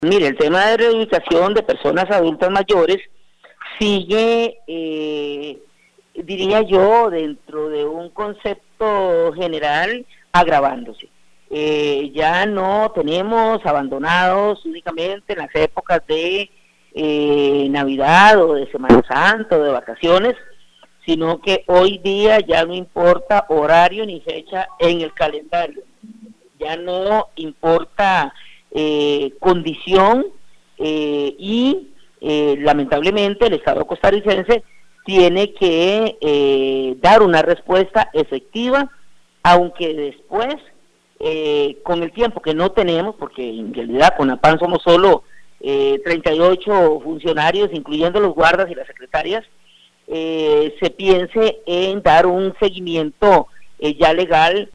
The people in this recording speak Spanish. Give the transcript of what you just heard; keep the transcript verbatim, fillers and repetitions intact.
Mire, el tema de reubicación de personas adultas mayores sigue, eh, diría yo, dentro de un concepto general agravándose. Eh, ya no tenemos abandonados únicamente en las épocas de eh, Navidad o de Semana Santa o de vacaciones, sino que hoy día ya no importa horario ni fecha en el calendario, ya no importa eh, condición eh, y eh, lamentablemente el Estado costarricense tiene que eh, dar una respuesta efectiva, aunque después, eh, con el tiempo que no tenemos, porque en realidad con APAN somos solo eh, treinta y ocho funcionarios, incluyendo los guardas y las secretarias, eh, se piense en dar un seguimiento eh, ya legal